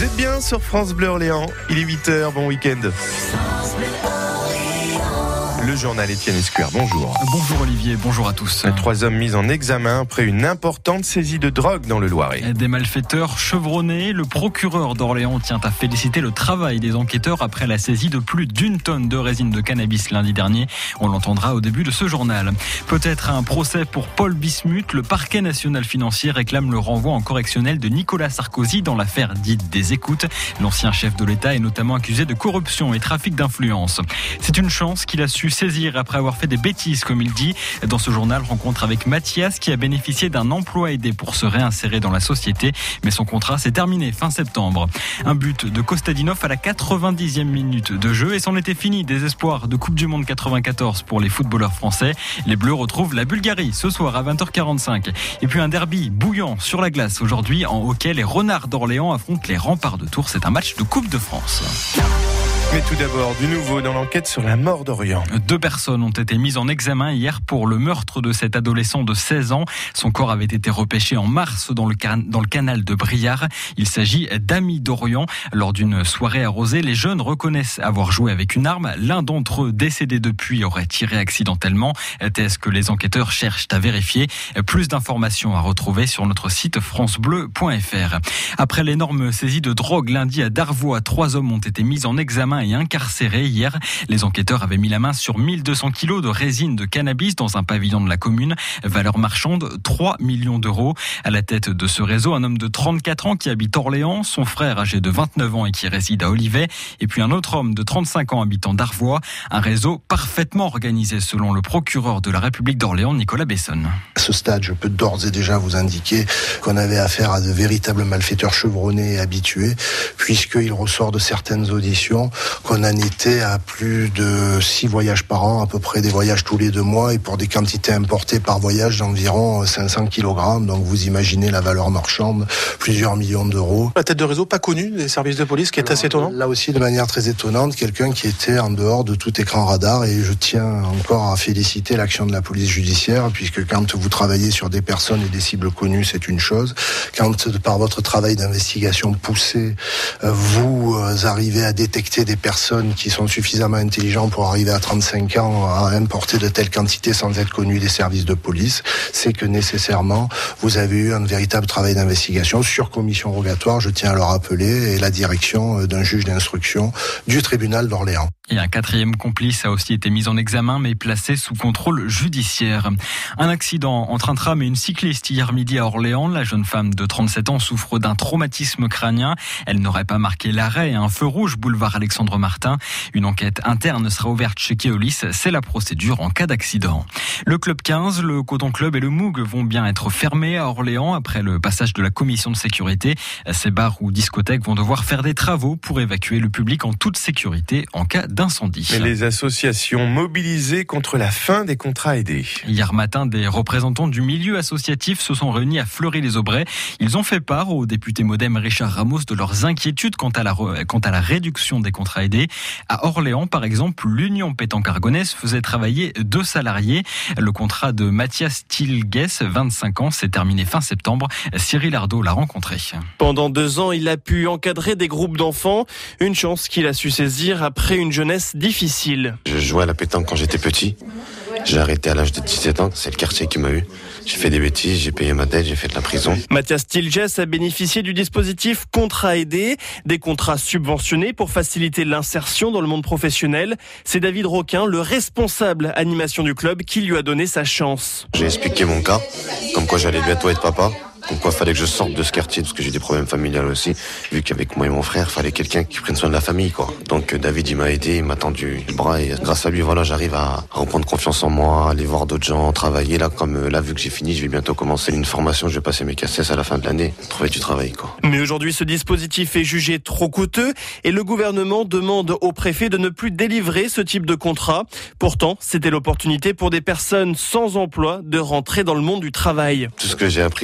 Vous êtes bien sur France Bleu Orléans, il est 8h, bon week-end. Le journal Étienne Escuer, bonjour. Bonjour Olivier, bonjour à tous. 3 hommes mis en examen après une importante saisie de drogue dans le Loiret. Des malfaiteurs chevronnés, le procureur d'Orléans tient à féliciter le travail des enquêteurs après la saisie de plus d'1 tonne de résine de cannabis lundi dernier. On l'entendra au début de ce journal. Peut-être un procès pour Paul Bismuth. Le parquet national financier réclame le renvoi en correctionnel de Nicolas Sarkozy dans l'affaire dite des écoutes. L'ancien chef de l'État est notamment accusé de corruption et trafic d'influence. C'est une chance qu'il a su saisir après avoir fait des bêtises, comme il dit. Dans ce journal, rencontre avec Mathias qui a bénéficié d'un emploi aidé pour se réinsérer dans la société, mais son contrat s'est terminé fin septembre. Un but de Kostadinov à la 90e minute de jeu et c'en était fini des espoirs de Coupe du Monde 94 pour les footballeurs français. Les Bleus retrouvent la Bulgarie ce soir à 20h45. Et puis un derby bouillant sur la glace aujourd'hui en hockey. Les Renards d'Orléans affrontent les Remparts de Tours. C'est un match de Coupe de France. Mais tout d'abord, du nouveau dans l'enquête sur la mort d'Orient. 2 personnes ont été mises en examen hier pour le meurtre de cet adolescent de 16 ans. Son corps avait été repêché en mars dans le canal de Briare. Il s'agit d'amis d'Orient. Lors d'une soirée arrosée, les jeunes reconnaissent avoir joué avec une arme. L'un d'entre eux, décédé depuis, aurait tiré accidentellement. Est-ce que les enquêteurs cherchent à vérifier? Plus d'informations à retrouver sur notre site francebleu.fr. Après l'énorme saisie de drogue lundi à Darvaux, 3 hommes ont été mis en examen et incarcérés hier. Les enquêteurs avaient mis la main sur 1200 kilos de résine de cannabis dans un pavillon de la commune. Valeur marchande, 3 millions d'euros. À la tête de ce réseau, un homme de 34 ans qui habite Orléans, son frère âgé de 29 ans et qui réside à Olivet, et puis un autre homme de 35 ans habitant Darvois. Un réseau parfaitement organisé selon le procureur de la République d'Orléans, Nicolas Besson. À ce stade, je peux d'ores et déjà vous indiquer qu'on avait affaire à de véritables malfaiteurs chevronnés et habitués, puisqu'il ressort de certaines auditions qu'on en était à plus de 6 voyages par an, à peu près des voyages tous les 2 mois, et pour des quantités importées par voyage d'environ 500 kg. Donc vous imaginez la valeur marchande, plusieurs millions d'euros. La tête de réseau pas connue des services de police, qui est assez étonnant. Là aussi, de manière très étonnante, quelqu'un qui était en dehors de tout écran radar, et je tiens encore à féliciter l'action de la police judiciaire, puisque quand vous travaillez sur des personnes et des cibles connues, c'est une chose. Quand, par votre travail d'investigation poussé, vous arrivez à détecter des personnes qui sont suffisamment intelligentes pour arriver à 35 ans à importer de telles quantités sans être connues des services de police, c'est que nécessairement vous avez eu un véritable travail d'investigation sur commission rogatoire, je tiens à le rappeler, et la direction d'un juge d'instruction du tribunal d'Orléans. Et un 4e complice a aussi été mis en examen mais placé sous contrôle judiciaire. Un accident entre un tram et une cycliste hier midi à Orléans. La jeune femme de 37 ans souffre d'un traumatisme crânien. Elle n'aurait pas marqué l'arrêt à un feu rouge boulevard Alexandre Martin. Une enquête interne sera ouverte chez Keolis. C'est la procédure en cas d'accident. Le Club 15, le Coton Club et le Moog vont bien être fermés à Orléans après le passage de la commission de sécurité. Ces bars ou discothèques vont devoir faire des travaux pour évacuer le public en toute sécurité en cas d'incendie. Mais les associations mobilisées contre la fin des contrats aidés. Hier matin, des représentants du milieu associatif se sont réunis à Fleury-les-Aubrais. Ils ont fait part au député MoDem Richard Ramos de leurs inquiétudes quant à la réduction des contrats aidés. À Orléans, par exemple, l'Union Pétanque Argonnaise faisait travailler 2 salariés. Le contrat de Mathias Tilges, 25 ans, s'est terminé fin septembre. Cyril Ardo l'a rencontré. Pendant 2 ans, il a pu encadrer des groupes d'enfants. Une chance qu'il a su saisir après une jeunesse difficile. Je jouais à la pétanque quand j'étais petit. J'ai arrêté à l'âge de 17 ans. C'est le quartier qui m'a eu. J'ai fait des bêtises, j'ai payé ma dette, j'ai fait de la prison. Mathias Tilges a bénéficié du dispositif contrat aidé, des contrats subventionnés pour faciliter l'insertion dans le monde professionnel. C'est David Roquin, le responsable animation du club, qui lui a donné sa chance. J'ai expliqué mon cas, comme quoi j'allais bientôt être papa. Comme quoi, fallait que je sorte de ce quartier parce que j'ai des problèmes familiales aussi. Vu qu'avec moi et mon frère, fallait quelqu'un qui prenne soin de la famille, quoi. Donc David, il m'a aidé, il m'a tendu le bras et grâce à lui, voilà, j'arrive à reprendre confiance en moi, aller voir d'autres gens, travailler. Là, comme là, vu que j'ai fini, je vais bientôt commencer une formation. Je vais passer mes cassettes à la fin de l'année, trouver du travail, quoi. Mais aujourd'hui, ce dispositif est jugé trop coûteux et le gouvernement demande au préfet de ne plus délivrer ce type de contrat. Pourtant, c'était l'opportunité pour des personnes sans emploi de rentrer dans le monde du travail. Tout ce que j'ai appris quand j'étais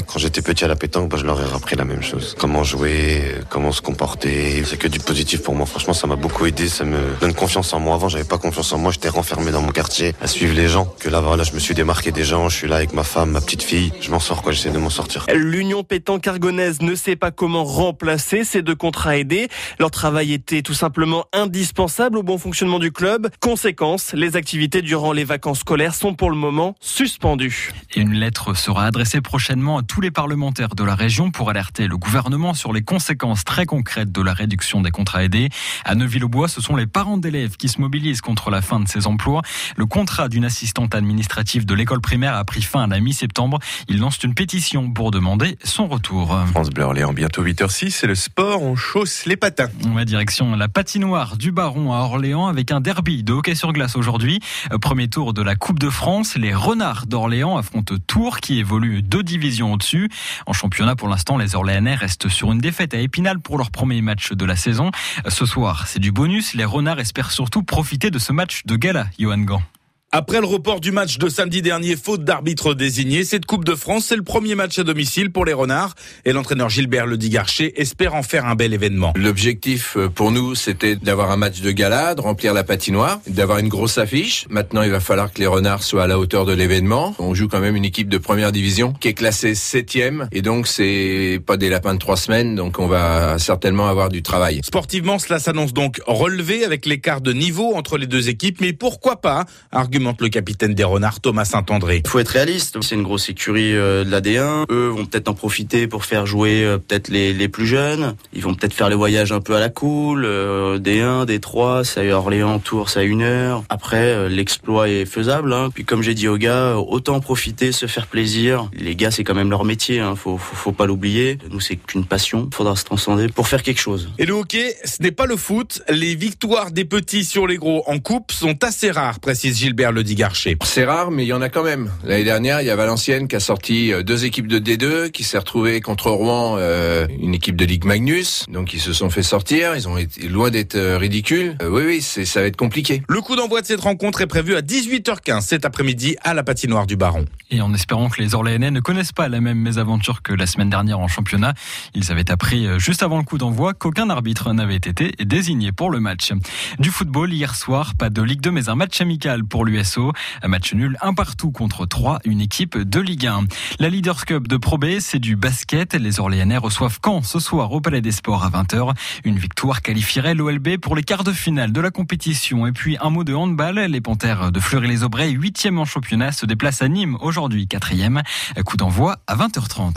petits à la pétanque, je leur ai appris la même chose. Comment jouer, comment se comporter. C'est que du positif pour moi. Franchement, ça m'a beaucoup aidé. Ça me donne confiance en moi. Avant, j'avais pas confiance en moi. J'étais renfermé dans mon quartier à suivre les gens. Que là, voilà, je me suis démarqué des gens. Je suis là avec ma femme, ma petite fille. Je m'en sors, j'essaie de m'en sortir. L'Union pétanque argonnaise ne sait pas comment remplacer ces 2 contrats aidés. Leur travail était tout simplement indispensable au bon fonctionnement du club. Conséquence, les activités durant les vacances scolaires sont pour le moment suspendues. Et une lettre sera adressée prochainement à tous les parlementaires de la région pour alerter le gouvernement sur les conséquences très concrètes de la réduction des contrats aidés. À Neuville-aux-Bois, ce sont les parents d'élèves qui se mobilisent contre la fin de ces emplois. Le contrat d'une assistante administrative de l'école primaire a pris fin à la mi-septembre. Ils lancent une pétition pour demander son retour. France Bleu Orléans, bientôt 8h06, c'est le sport, on chausse les patins. Direction la patinoire du Baron à Orléans avec un derby de hockey sur glace aujourd'hui. Premier tour de la Coupe de France, les Renards d'Orléans affrontent Tours qui évolue 2 divisions au-dessus. En championnat, pour l'instant, les Orléanais restent sur une défaite à Épinal pour leur premier match de la saison. Ce soir, c'est du bonus. Les Renards espèrent surtout profiter de ce match de gala, Johan Gant. Après le report du match de samedi dernier, faute d'arbitre désigné, cette Coupe de France, c'est le premier match à domicile pour les Renards. Et l'entraîneur Gilbert Ledigarcher espère en faire un bel événement. L'objectif pour nous, c'était d'avoir un match de gala, de remplir la patinoire, d'avoir une grosse affiche. Maintenant, il va falloir que les Renards soient à la hauteur de l'événement. On joue quand même une équipe de première division qui est classée 7e. Et donc, c'est pas des lapins de 3 semaines. Donc, on va certainement avoir du travail. Sportivement, cela s'annonce donc relevé avec l'écart de niveau entre les 2 équipes. Mais pourquoi pas, argumente le capitaine des Renards, Thomas Saint-André. Il faut être réaliste, c'est une grosse écurie de la D1. Eux vont peut-être en profiter pour faire jouer peut-être les plus jeunes. Ils vont peut-être faire les voyages un peu à la cool. D1, D3, c'est à Orléans, Tours, c'est à 1 heure. Après, l'exploit est faisable. Puis comme j'ai dit aux gars, autant en profiter, se faire plaisir. Les gars, c'est quand même leur métier, faut pas l'oublier. Nous, c'est qu'une passion. Il faudra se transcender pour faire quelque chose. Et le hockey, ce n'est pas le foot. Les victoires des petits sur les gros en coupe sont assez rares, précise Gilbert Ledigarcher. C'est rare, mais il y en a quand même. L'année dernière, il y a Valenciennes qui a sorti 2 équipes de D2, qui s'est retrouvée contre Rouen, une équipe de Ligue Magnus. Donc ils se sont fait sortir, ils ont été loin d'être ridicules. Oui, ça va être compliqué. Le coup d'envoi de cette rencontre est prévu à 18h15 cet après-midi à la patinoire du Baron. Et en espérant que les Orléanais ne connaissent pas la même mésaventure que la semaine dernière en championnat, ils avaient appris juste avant le coup d'envoi qu'aucun arbitre n'avait été désigné pour le match. Du football, hier soir, pas de Ligue 2 mais un match amical pour l'USO. Un match nul 1-1 contre 3, une équipe de Ligue 1. La Leaders Cup de Pro B, c'est du basket. Les Orléanais reçoivent Caen ce soir au Palais des Sports à 20h. Une victoire qualifierait l'OLB pour les quarts de finale de la compétition. Et puis un mot de handball. Les Panthères de Fleury-les-Aubrais, 8e en championnat, se déplacent à Nîmes aujourd'hui, 4e. Coup d'envoi à 20h30.